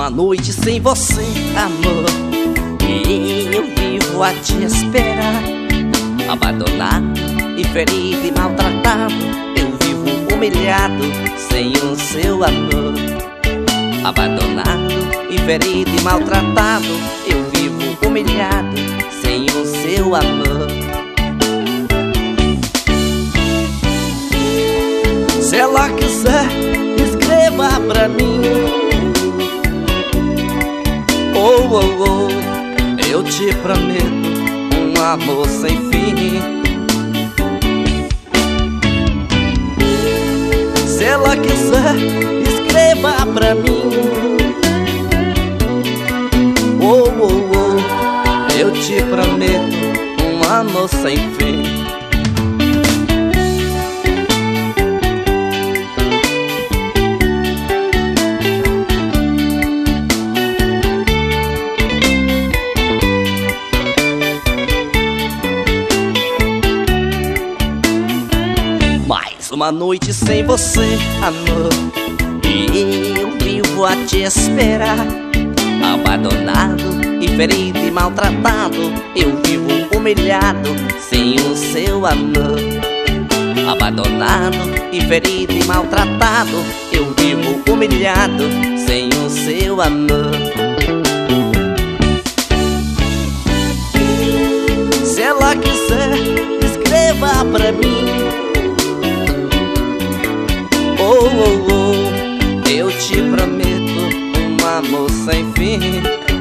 uma noite sem você, amor, e eu vivo a te esperar. Abandonado e ferido e maltratado, eu vivo humilhado sem o seu amor. Abandonado e ferido e maltratado, eu vivo humilhado sem o seu amor. Se ela quiser, escreva pra mim. Oh, oh, oh, eu te prometo um amor sem fim. Se ela quiser, escreva pra mim. Oh, oh, oh, eu te prometo um amor sem fim. Mais uma noite sem você, amor, e eu vivo a te esperar. Abandonado e ferido e maltratado, eu vivo humilhado sem o seu amor. Abandonado e ferido e maltratado, eu vivo humilhado sem o seu amor. Se ela quiser, escreva pra mim. Oh, oh, oh, eu te prometo um amor sem fim.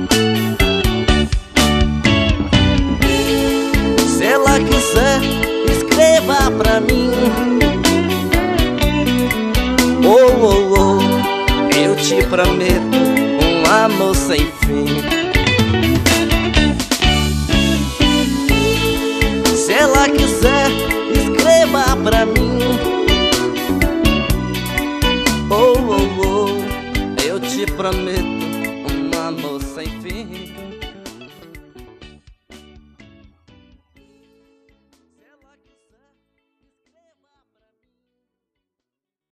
Se ela quiser, escreva pra mim. Oh, oh, oh, eu te prometo um amor sem fim. Se ela quiser, escreva pra mim. Oh, oh, oh, eu te prometo um amor sem fim.